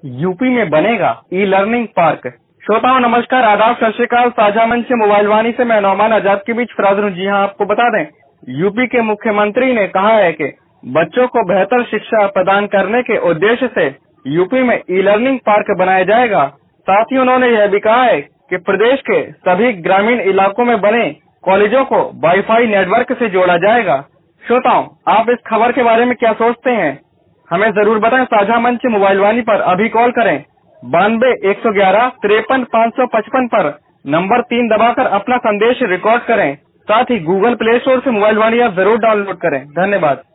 UP में बनेगा e learning park. श्रोताओं नमस्कार, आदाब, सत श्री अकाल। साझा मंच मोबाइल वाणी से मैं नौमान आजाद के बीच फराज हूं। जी हां, आपको बता दें, यूपी के मुख्यमंत्री ने कहा है कि बच्चों को बेहतर शिक्षा प्रदान करने के उद्देश्य से यूपी में ई लर्निंग पार्क बनाया जाएगा। साथ ही उन्होंने यह भी कहा है कि प्रदेश के सभी ग्रामीण इलाकों में बने कॉलेजों को वाईफाई नेटवर्क से जोड़ा जाएगा। श्रोताओं, आप इस खबर के बारे में क्या सोचते हैं, हमें जरूर बताएं। साझा मंच मोबाइल वाणी पर अभी कॉल करें 92-111-53-555 पर नंबर 3 दबाकर अपना संदेश रिकॉर्ड करें। साथ ही गूगल प्ले स्टोर से मोबाइल वाणी ऐप जरूर डाउनलोड करें। धन्यवाद।